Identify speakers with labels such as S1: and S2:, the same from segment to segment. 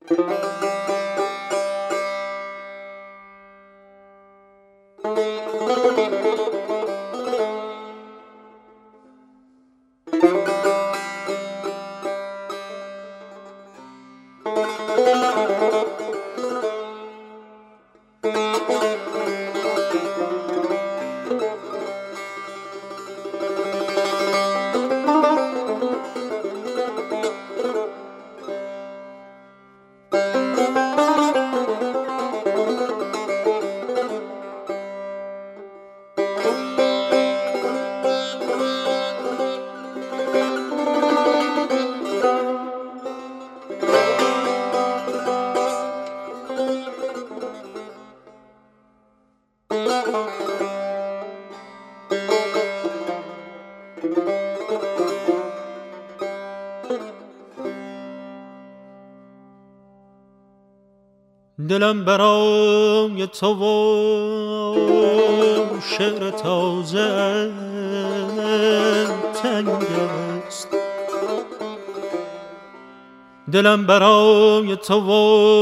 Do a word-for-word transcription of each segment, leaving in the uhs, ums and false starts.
S1: دلم برای تو و شعر تازه تنگ است، دلم برای تو و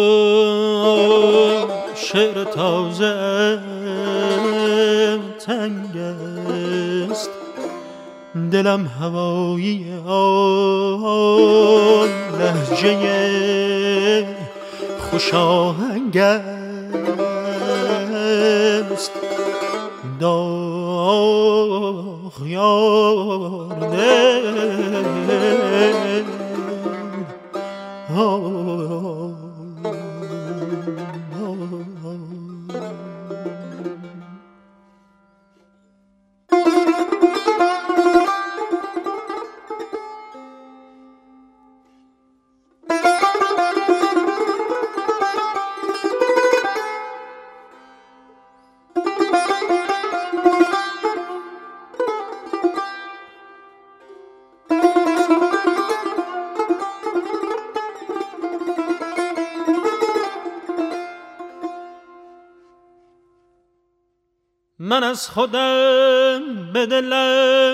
S1: شعر تازه تنگ است، دلم هوایی آن لهجه خوش آهنگ است. داغ یار دل من از خودم به دلم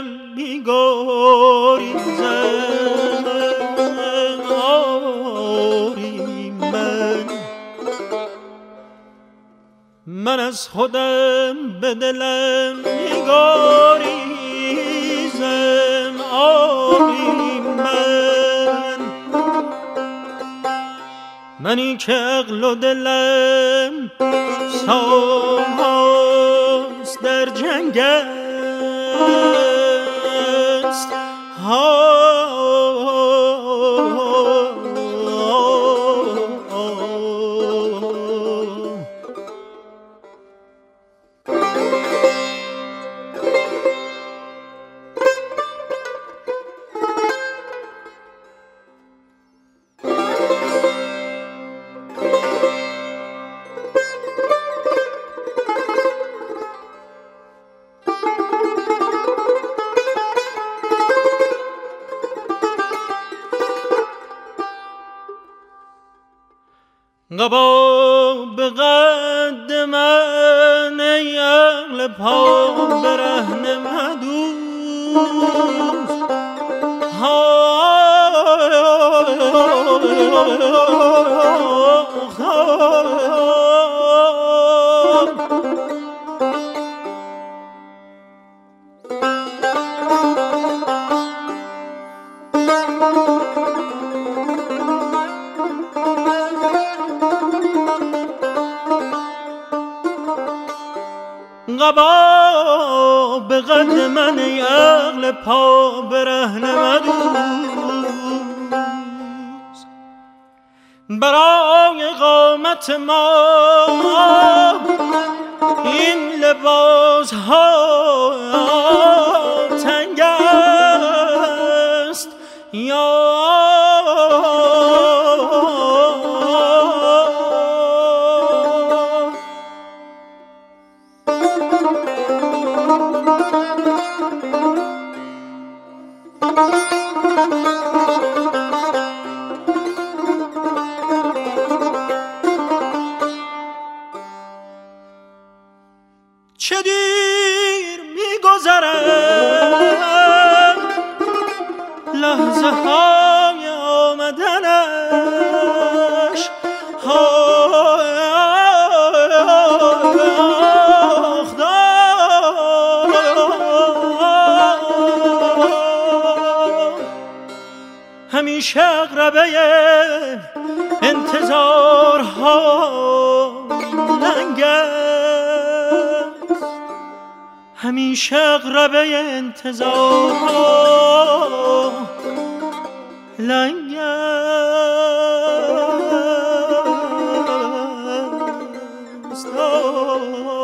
S1: می‌گریزم، آری من من از خودم به دلم می‌گریزم، آری من منی که عقل و دلم سالهاست در جنگ است. قبا به قد من ای عقل پا برهنه مدوز، قبا به قد من ای عقل پا برهنه مدوز، برای قامت ما این لباس ها تنگ است. یا چه دیر می‌گذرد لحظه های آمدنش، همیشه اقربه انتظارها لنگ است، همیشه اقربه انتظارها لنگ است.